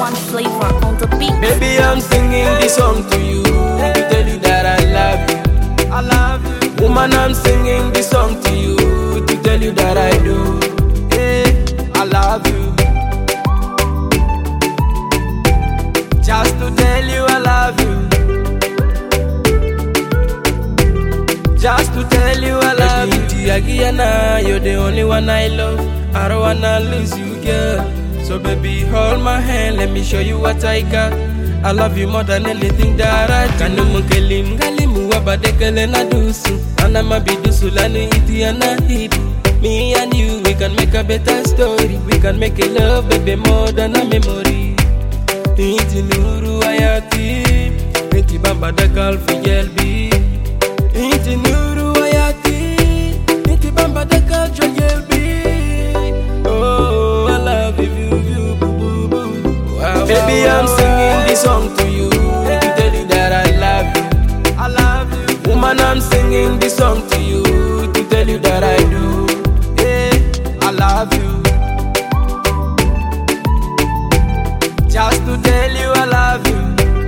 One Flavor on the beat. Baby, I'm singing this song to you to tell you that I love you. I love you. Woman, I'm singing this song to you to tell you that I do. Hey, I love you. Just to tell you I love you. Just to tell you I love you. Tiagiana, you're the only one I love. I don't wanna lose you, girl. So baby, hold my hand, let me show you what I got. I love you more than anything that I do. Kanu mkelim galimu wabadekele na dusu. Anama bidusu lanu iti anahibu. Me and you, we can make a better story. We can make a love, baby, more than a memory. Inti nuru ayati, inti bamba da kalfi yelbi. Inti nuru ayati, inti bamba da kalfi yelbi. Oh, I love you, boo, boo, boo. Wow, baby, wow, I'm singing this song to you to tell you that I love you. I love you. Woman, I'm singing this song to you to tell you that I do. Yeah, I love you. Just to tell you I love you.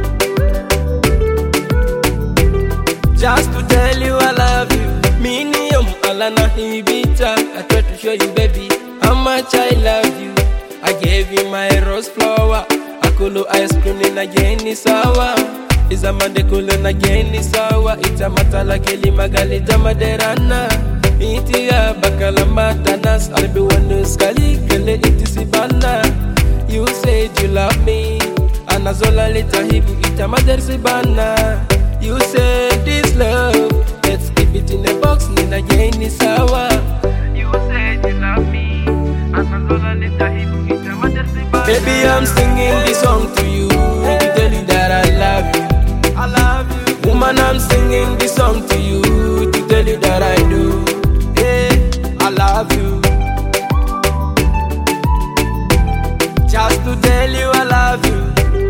Just to tell you I love you. Minium alana hibita. I try to show you, baby, how much I love you. I gave you my rose flower. Akulu ice cream in a geni sawa. Is a mandekulu na geni sawa. It's a matala keli magalita maderana. Iti ya bakala matanas. I'll be one to skali kele iti sibana. You said you love me, and azola lita hibu ita mader sibana. You said this love, let's keep it in a box, nina yeni sawa. You said you love me, and azola lita hibu ita mader sibana. Baby, I'm singing this song to you to tell you that I love you. I love you. Woman, I'm singing this song to you to tell you that I do. Hey, I love you. Just to tell you I love you.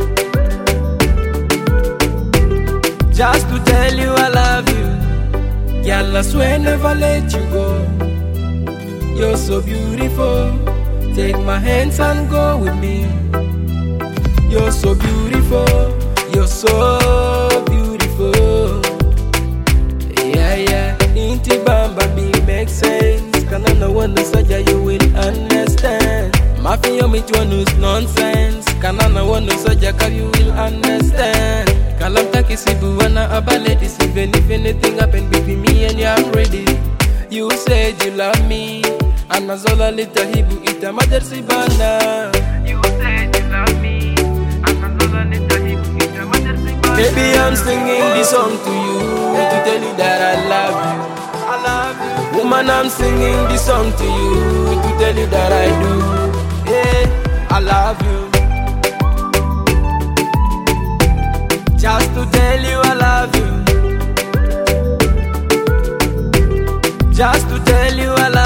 Just to tell you I love you. Girl, I swear never let you go. You're so beautiful. Take my hands and go with me. You're so beautiful. You're so beautiful. Yeah, yeah. Inti bamba be makes sense. Kana no one saja you will understand. Mafia me to news nonsense. Kana na one saja you will understand. Kalam takisibu wana abaleti. Even if anything happen between me and you, I'm ready. You said you love me, and azola lita hibu ita mader sibana. You said you love me, and azola lita hibu ita mader sibana. Baby, I'm singing this song to you to tell you that I love you. I love you. Woman, I'm singing this song to you to tell you that I do. Yeah, I love you. Just to tell you I love you. Just to tell you I love you.